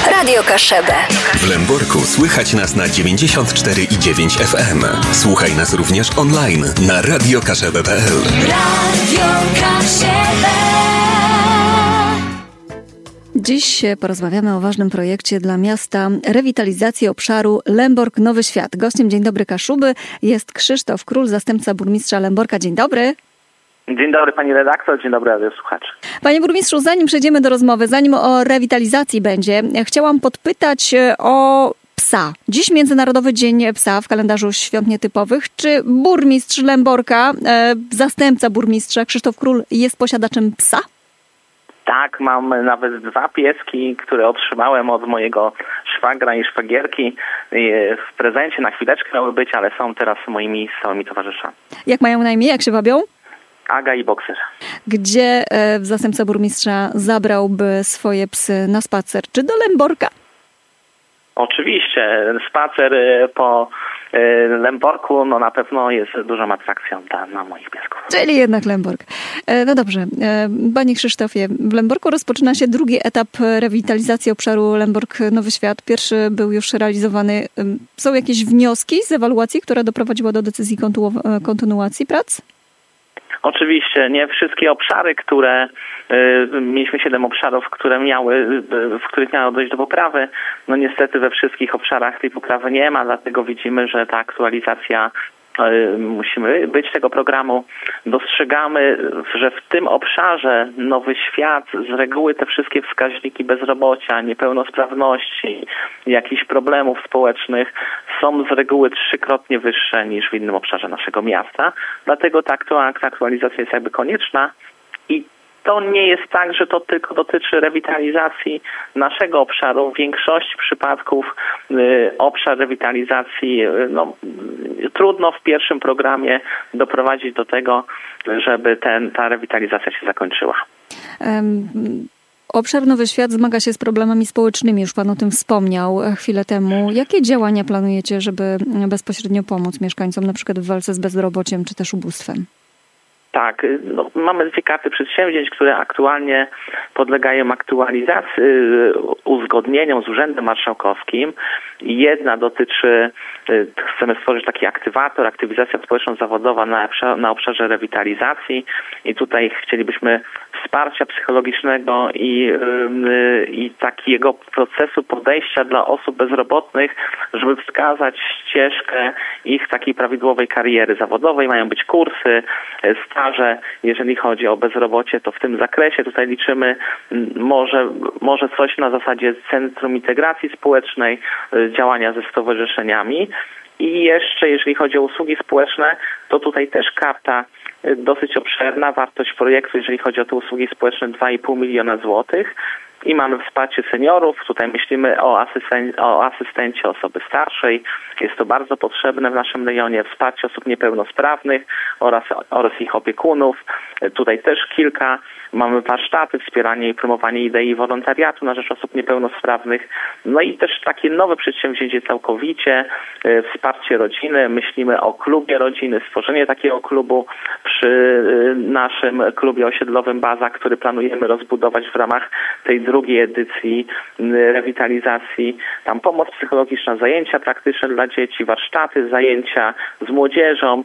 Radio Kaszebę. W Lęborku słychać nas na 94,9 FM. Słuchaj nas również online na radiokaszebę.pl. Radio Kaszebę. Dziś porozmawiamy o ważnym projekcie dla miasta rewitalizacji obszaru Lębork-Nowy Świat. Gościem Dzień Dobry Kaszuby jest Krzysztof Król, zastępca burmistrza Lęborka. Dzień dobry. Dzień dobry pani redaktor, dzień dobry radiosłuchacze. Panie burmistrzu, zanim przejdziemy do rozmowy, zanim o rewitalizacji będzie, chciałam podpytać o psa. Dziś Międzynarodowy Dzień Psa w kalendarzu świąt nietypowych. Czy burmistrz Lęborka, zastępca burmistrza Krzysztof Król jest posiadaczem psa? Tak, mam nawet 2 pieski, które otrzymałem od mojego szwagra i szwagierki. W prezencie na chwileczkę miały być, ale są teraz moimi stałymi towarzyszami. Jak mają na imię? Jak się wabią? Aga i Bokser. Gdzie zastępca burmistrza zabrałby swoje psy na spacer? Czy do Lęborka? Oczywiście, spacer po Lęborku na pewno jest dużą atrakcją dla moich piesków. Czyli jednak Lębork. No dobrze. Panie Krzysztofie, w Lęborku rozpoczyna się drugi etap rewitalizacji obszaru Lębork-Nowy Świat. Pierwszy był już realizowany. Są jakieś wnioski z ewaluacji, która doprowadziła do decyzji kontynuacji prac? Oczywiście nie wszystkie obszary, mieliśmy 7 obszarów, w których miało dojść do poprawy. No niestety we wszystkich obszarach tej poprawy nie ma, dlatego widzimy, że ta aktualizacja musimy być tego programu. Dostrzegamy, że w tym obszarze Nowy Świat z reguły te wszystkie wskaźniki bezrobocia, niepełnosprawności, jakichś problemów społecznych są z reguły 3-krotnie wyższe niż w innym obszarze naszego miasta. Dlatego ta aktualizacja jest jakby konieczna i to nie jest tak, że to tylko dotyczy rewitalizacji naszego obszaru. W większości przypadków obszar rewitalizacji trudno w pierwszym programie doprowadzić do tego, żeby ta rewitalizacja się zakończyła. Obszar Nowy Świat zmaga się z problemami społecznymi. Już pan o tym wspomniał chwilę temu. Jakie działania planujecie, żeby bezpośrednio pomóc mieszkańcom, na przykład w walce z bezrobociem czy też ubóstwem? Tak, mamy 2 karty przedsięwzięć, które aktualnie podlegają aktualizacji, uzgodnieniom z Urzędem Marszałkowskim. Jedna dotyczy, chcemy stworzyć taki aktywator, aktywizacja społeczno-zawodowa na obszarze rewitalizacji i tutaj chcielibyśmy wsparcia psychologicznego i takiego procesu podejścia dla osób bezrobotnych, żeby wskazać ścieżkę ich takiej prawidłowej kariery zawodowej. Mają być kursy, staże, jeżeli chodzi o bezrobocie, to w tym zakresie tutaj liczymy może coś na zasadzie Centrum Integracji Społecznej, działania ze stowarzyszeniami. I jeszcze, jeżeli chodzi o usługi społeczne, to tutaj też karta dosyć obszerna. Wartość projektu, jeżeli chodzi o te usługi społeczne, 2,5 miliona złotych. I mamy wsparcie seniorów. Tutaj myślimy o asystencie osoby starszej. Jest to bardzo potrzebne w naszym rejonie. Wsparcie osób niepełnosprawnych oraz ich opiekunów. Tutaj też mamy warsztaty, wspieranie i promowanie idei wolontariatu na rzecz osób niepełnosprawnych. No i też takie nowe przedsięwzięcie całkowicie, wsparcie rodziny. Myślimy o klubie rodziny, stworzenie takiego klubu przy naszym klubie osiedlowym Baza, który planujemy rozbudować w ramach tej drugiej edycji rewitalizacji. Tam pomoc psychologiczna, zajęcia praktyczne dla dzieci, warsztaty, zajęcia z młodzieżą.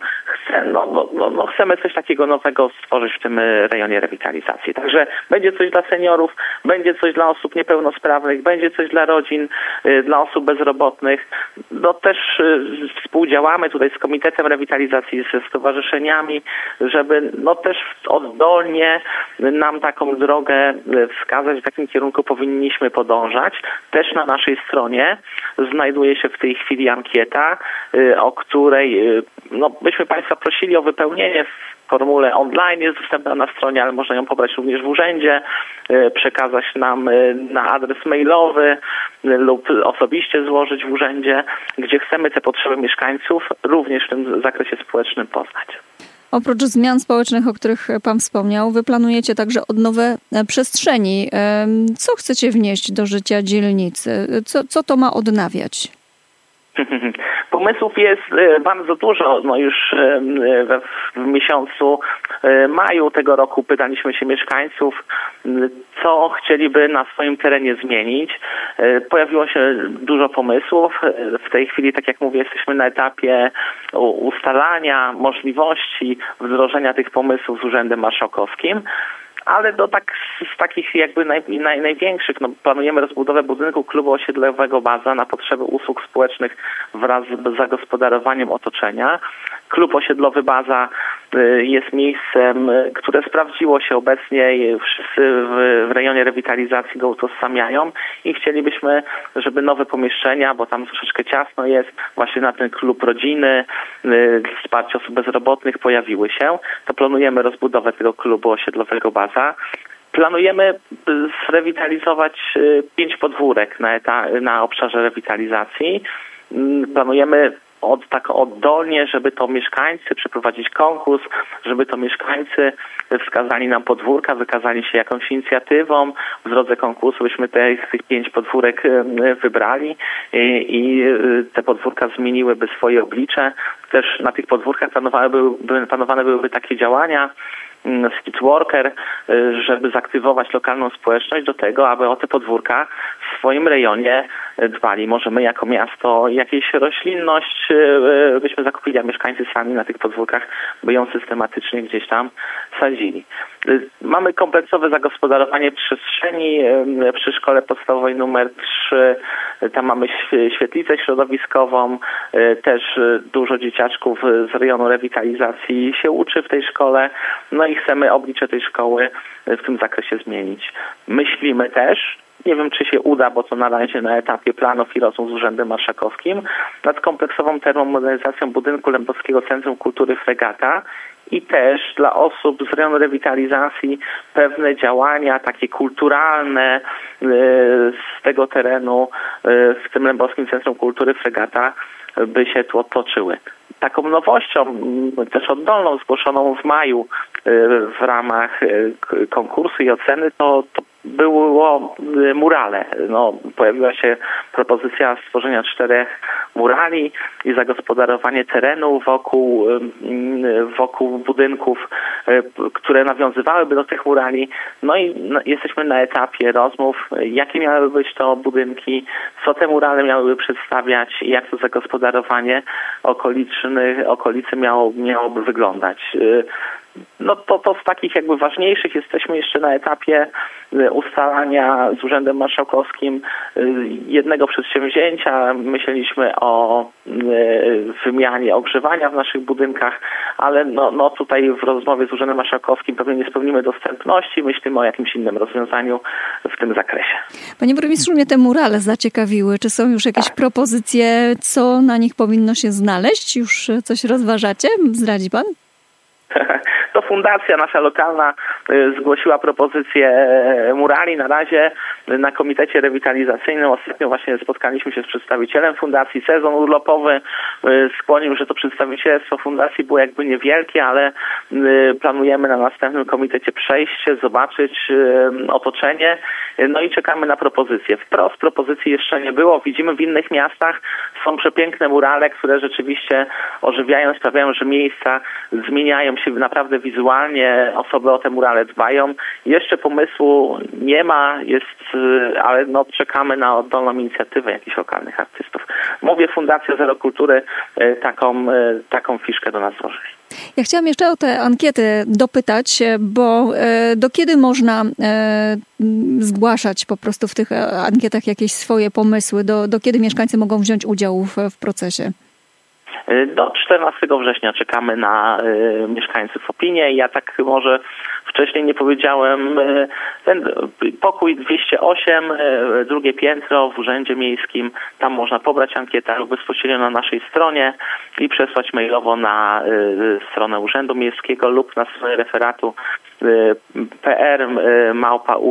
Chcemy coś takiego nowego stworzyć w tym rejonie rewitalizacji. Także będzie coś dla seniorów, będzie coś dla osób niepełnosprawnych, będzie coś dla rodzin, dla osób bezrobotnych. Też współdziałamy tutaj z Komitetem Rewitalizacji, ze stowarzyszeniami, żeby też oddolnie nam taką drogę wskazać, w jakim kierunku powinniśmy podążać. Też na naszej stronie znajduje się w tej chwili ankieta, o której byśmy Państwa prosili o wypełnienie w formule online, jest dostępna na stronie, ale można ją pobrać również w urzędzie, przekazać nam na adres mailowy lub osobiście złożyć w urzędzie, gdzie chcemy te potrzeby mieszkańców również w tym zakresie społecznym poznać. Oprócz zmian społecznych, o których pan wspomniał, wy planujecie także odnowę przestrzeni. Co chcecie wnieść do życia dzielnicy? Co to ma odnawiać? Po Pomysłów jest bardzo dużo. No już w miesiącu maju tego roku pytaliśmy się mieszkańców, co chcieliby na swoim terenie zmienić. Pojawiło się dużo pomysłów. W tej chwili, tak jak mówię, jesteśmy na etapie ustalania możliwości wdrożenia tych pomysłów z Urzędem Marszałkowskim. Ale z takich jakby największych, planujemy rozbudowę budynku klubu osiedlowego Baza na potrzeby usług społecznych wraz z zagospodarowaniem otoczenia. Klub osiedlowy Baza jest miejscem, które sprawdziło się obecnie. Wszyscy w rejonie rewitalizacji go utożsamiają i chcielibyśmy, żeby nowe pomieszczenia, bo tam troszeczkę ciasno jest, właśnie na ten klub rodziny, wsparcie osób bezrobotnych pojawiły się. To planujemy rozbudowę tego klubu osiedlowego Baza. Planujemy zrewitalizować 5 podwórek na obszarze rewitalizacji. Planujemy oddolnie, żeby to mieszkańcy przeprowadzić konkurs, żeby to mieszkańcy wskazali nam podwórka, wykazali się jakąś inicjatywą. W drodze konkursu byśmy tych 5 podwórek wybrali i te podwórka zmieniłyby swoje oblicze. Też na tych podwórkach planowane byłyby takie działania, street worker, żeby zaktywować lokalną społeczność do tego, aby o te podwórka w swoim rejonie dbali. Może my jako miasto jakąś roślinność byśmy zakupili, a mieszkańcy sami na tych podwórkach by ją systematycznie gdzieś tam sadzili. Mamy kompleksowe zagospodarowanie przestrzeni przy szkole podstawowej numer 3. Tam mamy świetlicę środowiskową. Też dużo dzieciaczków z rejonu rewitalizacji się uczy w tej szkole. No i chcemy oblicze tej szkoły w tym zakresie zmienić. Myślimy też, nie wiem czy się uda, bo to na razie na etapie planów i rozmów z Urzędem Marszałkowskim, nad kompleksową termomodernizacją budynku Lębowskiego Centrum Kultury Fregata i też dla osób z rejonu rewitalizacji pewne działania takie kulturalne z tego terenu w tym Lębowskim Centrum Kultury Fregata by się tu otoczyły. Taką nowością, też oddolną, zgłoszoną w maju w ramach konkursu i oceny, to było murale. Pojawiła się propozycja stworzenia 4 murali i zagospodarowanie terenu wokół budynków, które nawiązywałyby do tych murali. No i jesteśmy na etapie rozmów, jakie miałyby być to budynki, co te murale miałyby przedstawiać i jak to zagospodarowanie okolicy miałoby wyglądać. To z takich jakby ważniejszych jesteśmy jeszcze na etapie ustalania z Urzędem Marszałkowskim jednego przedsięwzięcia. Myśleliśmy o wymianie ogrzewania w naszych budynkach, ale tutaj w rozmowie z Urzędem Marszałkowskim pewnie nie spełnimy dostępności. Myślimy o jakimś innym rozwiązaniu w tym zakresie. Panie burmistrzu, mnie te murale zaciekawiły. Czy są już jakieś propozycje, co na nich powinno się znaleźć? Już coś rozważacie? Zdradzi pan? To fundacja nasza lokalna zgłosiła propozycję murali. Na razie na komitecie rewitalizacyjnym ostatnio właśnie spotkaliśmy się z przedstawicielem fundacji. Sezon urlopowy skłonił, że to przedstawicielstwo fundacji było jakby niewielkie, ale planujemy na następnym komitecie przejście, zobaczyć otoczenie, no i czekamy na propozycje. Wprost propozycji jeszcze nie było. Widzimy w innych miastach są przepiękne murale, które rzeczywiście ożywiają, sprawiają, że miejsca zmieniają się naprawdę wizualnie, osoby o te murale dbają. Jeszcze pomysłu nie ma, ale czekamy na oddolną inicjatywę jakichś lokalnych artystów. Mówię, Fundacja Zero Kultury taką fiszkę do nas złożyli. Ja chciałam jeszcze o te ankiety dopytać, bo do kiedy można zgłaszać po prostu w tych ankietach jakieś swoje pomysły? Do kiedy mieszkańcy mogą wziąć udział w procesie? Do 14 września czekamy na mieszkańców opinię. Ja tak może wcześniej nie powiedziałem, ten pokój 208, drugie piętro w Urzędzie Miejskim, tam można pobrać ankietę lub bezpośrednio na naszej stronie i przesłać mailowo na stronę Urzędu Miejskiego lub na stronę referatu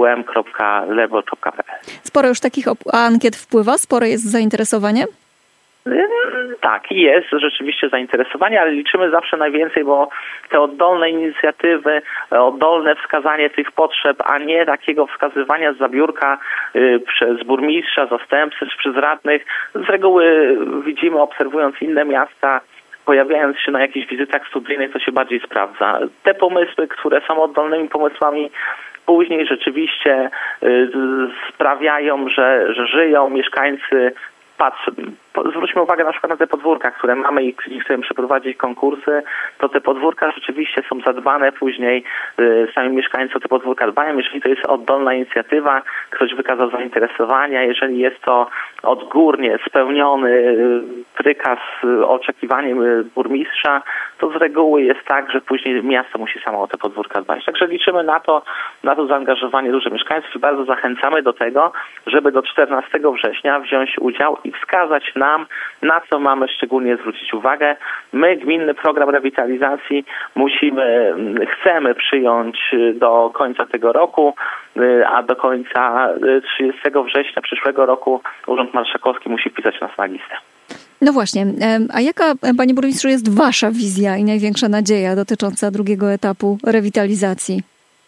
pr@um.lebor.pl. Sporo już takich ankiet wpływa? Spore jest zainteresowanie? Tak, jest rzeczywiście zainteresowanie, ale liczymy zawsze najwięcej, bo te oddolne inicjatywy, oddolne wskazanie tych potrzeb, a nie takiego wskazywania z zabiórka przez burmistrza, zastępców, przez radnych. Z reguły widzimy, obserwując inne miasta, pojawiając się na jakichś wizytach studyjnych, to się bardziej sprawdza. Te pomysły, które są oddolnymi pomysłami, później rzeczywiście sprawiają, że żyją mieszkańcy. Zwróćmy uwagę na przykład na te podwórka, które mamy i chcemy przeprowadzić konkursy, to te podwórka rzeczywiście są zadbane później, sami mieszkańcy o te podwórka dbają. Jeżeli to jest oddolna inicjatywa, ktoś wykazał zainteresowania, jeżeli jest to odgórnie spełniony prykaz oczekiwaniem burmistrza, to z reguły jest tak, że później miasto musi samo o te podwórka dbać. Także liczymy na to zaangażowanie dużych mieszkańców i bardzo zachęcamy do tego, żeby do 14 września wziąć udział i wskazać nam, na co mamy szczególnie zwrócić uwagę. My, Gminny Program Rewitalizacji, chcemy przyjąć do końca tego roku, a do końca 30 września przyszłego roku Urząd Marszałkowski musi wpisać nas na listę. No właśnie, a jaka, panie burmistrzu, jest wasza wizja i największa nadzieja dotycząca drugiego etapu rewitalizacji?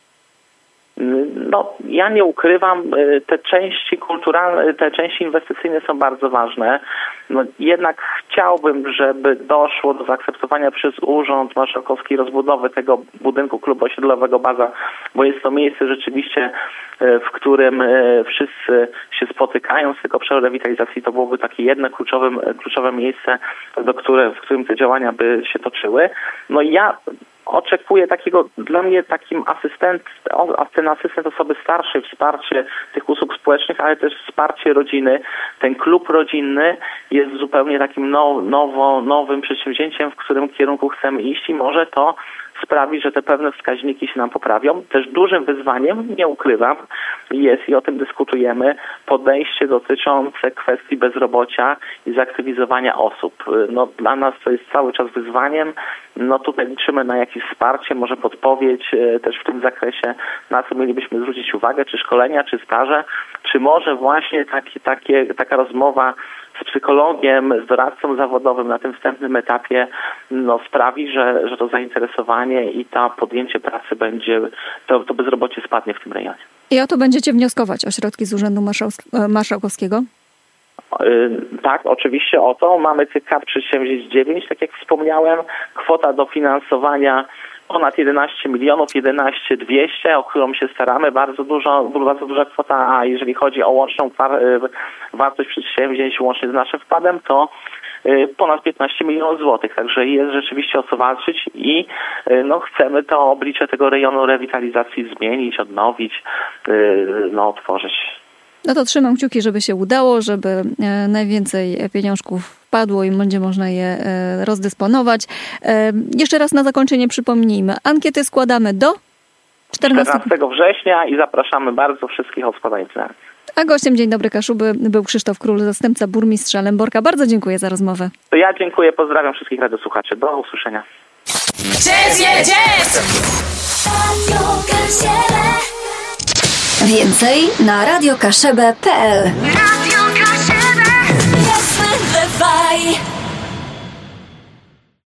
No, ja nie ukrywam, te części kulturalne, te części inwestycyjne są bardzo ważne. No, jednak chciałbym, żeby doszło do zaakceptowania przez Urząd Marszałkowski rozbudowy tego budynku klubu osiedlowego Baza, bo jest to miejsce rzeczywiście, w którym wszyscy się spotykają z tego obszaru rewitalizacji. To byłoby takie jedno kluczowe miejsce, w którym te działania by się toczyły. No i ja oczekuję takiego, dla mnie takim ten asystent osoby starszej, wsparcie tych usług społecznych, ale też wsparcie rodziny. Ten klub rodzinny jest zupełnie takim nowym przedsięwzięciem, w którym kierunku chcemy iść i może to sprawi, że te pewne wskaźniki się nam poprawią. Też dużym wyzwaniem, nie ukrywam, jest i o tym dyskutujemy, podejście dotyczące kwestii bezrobocia i zaktywizowania osób. No, dla nas to jest cały czas wyzwaniem. No, tutaj liczymy na jakieś wsparcie, może podpowiedź też w tym zakresie, na co mielibyśmy zwrócić uwagę, czy szkolenia, czy staże, czy może właśnie taka rozmowa z psychologiem, z doradcą zawodowym na tym wstępnym etapie sprawi, że to zainteresowanie i to podjęcie pracy to bezrobocie spadnie w tym rejonie. I o to będziecie wnioskować o środki z Urzędu Marszałkowskiego? Tak, oczywiście o to. Mamy tych kart przedsięwzięć 9, tak jak wspomniałem. Kwota dofinansowania ponad 11 milionów, 11 200, o którą się staramy. Bardzo duża kwota, a jeżeli chodzi o łączną wartość przedsięwzięć łącznie z naszym wkładem, to ponad 15 milionów złotych. Także jest rzeczywiście o co walczyć i chcemy to oblicze tego rejonu rewitalizacji zmienić, odnowić, otworzyć. No to trzymam kciuki, żeby się udało, żeby najwięcej pieniążków wpadło i będzie można je rozdysponować. Jeszcze raz na zakończenie przypomnijmy. Ankiety składamy do 14 września i zapraszamy bardzo wszystkich o składanie pieniędzy. A gościem Dzień Dobry Kaszuby był Krzysztof Król, zastępca burmistrza Lęborka. Bardzo dziękuję za rozmowę. To ja dziękuję, pozdrawiam wszystkich radiosłuchaczy. Do usłyszenia. Więcej na radiokaszebę.pl.